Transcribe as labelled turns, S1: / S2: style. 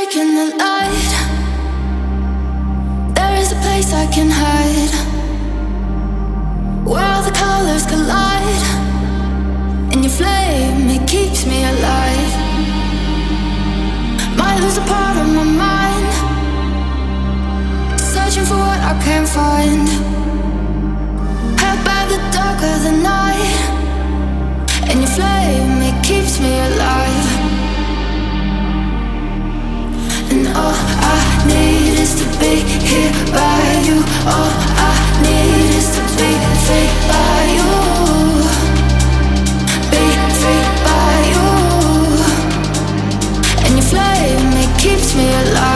S1: breaking the light. There is a place I can hide, where all the colors collide. And your flame, it keeps me alive. Might lose a part of my mind, searching for what I can't find. Held by the dark of the night, and your flame, it keeps me alive. And all I need is to be here by you. All I need is to be free by you. Be free by you. And your flame, it keeps me alive.